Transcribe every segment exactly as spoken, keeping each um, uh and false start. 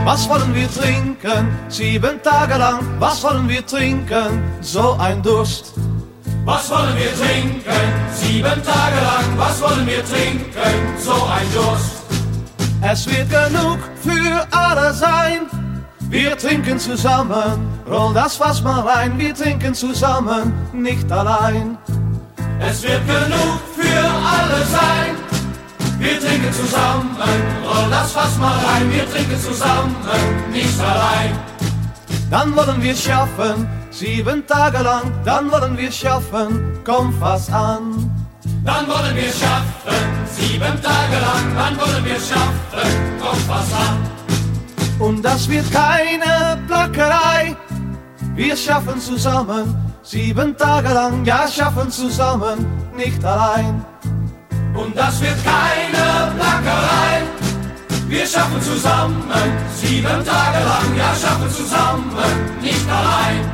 Was wollen wir trinken? Sieben Tage lang, was wollen wir trinken? So ein Durst. Was wollen wir trinken? Sieben Tage lang, was wollen wir trinken? So ein Durst. Es wird genug für alle sein. Wir trinken zusammen, roll das Fass mal rein. Wir trinken zusammen, nicht allein. Es wird genug für alle sein. Wir trinken zusammen, roll das Fass mal rein. Wir trinken zusammen, nicht allein. Dann wollen wir schaffen, sieben Tage lang. Dann wollen wir schaffen, komm Fass an. Dann wollen wir schaffen, sieben Tage lang. Dann wollen wir schaffen, komm Fass an. Und das wird keine Plackerei. Wir schaffen zusammen, sieben Tage lang. Ja, schaffen zusammen, nicht allein. Und das wird keine Plackerei. Wir schaffen zusammen, sieben Tage lang. Ja, schaffen zusammen, nicht allein.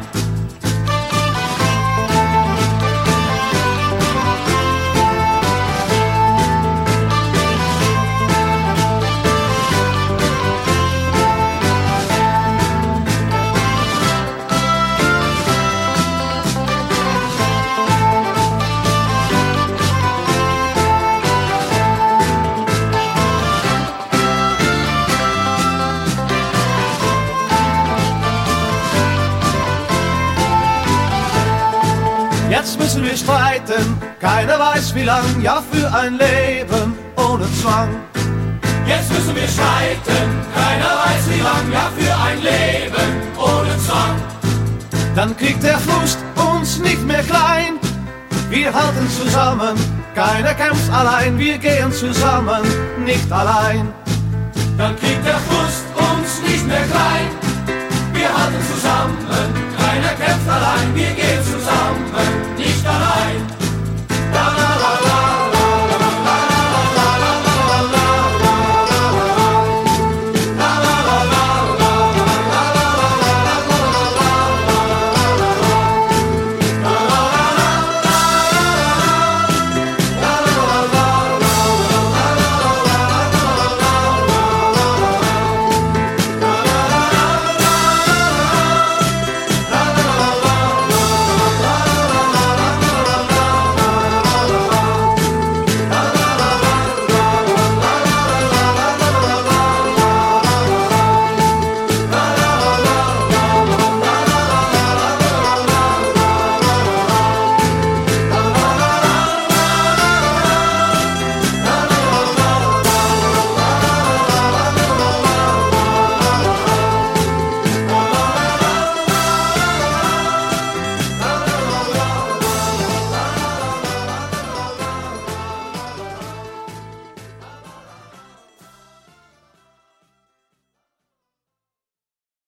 Jetzt müssen wir streiten, keiner weiß wie lang, ja für ein Leben ohne Zwang. Jetzt müssen wir streiten, keiner weiß wie lang, ja für ein Leben ohne Zwang. Dann kriegt der Frust uns nicht mehr klein, wir halten zusammen, keiner kämpft allein, wir gehen zusammen, nicht allein. Dann kriegt der Frust uns nicht mehr klein, wir halten zusammen, keiner kämpft allein, wir gehen zusammen.